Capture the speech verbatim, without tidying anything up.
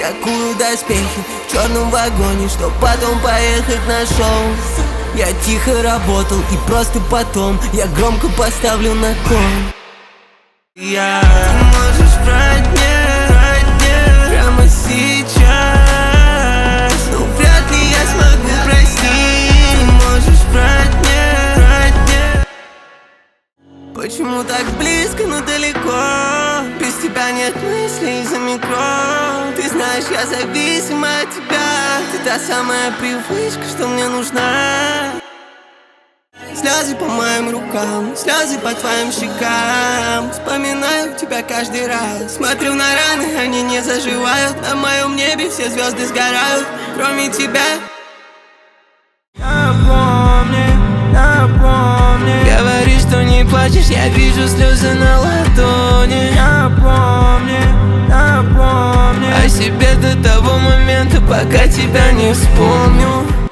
Я кую доспехи в черном вагоне, чтоб потом поехать на шоу. Я тихо работал и просто потом я громко поставлю на кон. Я... Ты можешь врать мне, врать мне прямо сейчас, но вряд ли я смогу простить. Ты можешь врать мне, врать мне. Почему так близко, но далеко? Без тебя нет мыслей за микро. Ты знаешь, я зависима от тебя. Ты та самая привычка, что мне нужна. Слезы по моим рукам, слезы по твоим щекам. Вспоминаю тебя каждый раз. Смотрю на раны, они не заживают. На моем небе все звезды сгорают, кроме тебя. Напомни, напомни. Говоришь, что не плачешь, я вижу слезы на ладони. Напомни, напомни о себе до того момента, пока тебя не вспомню.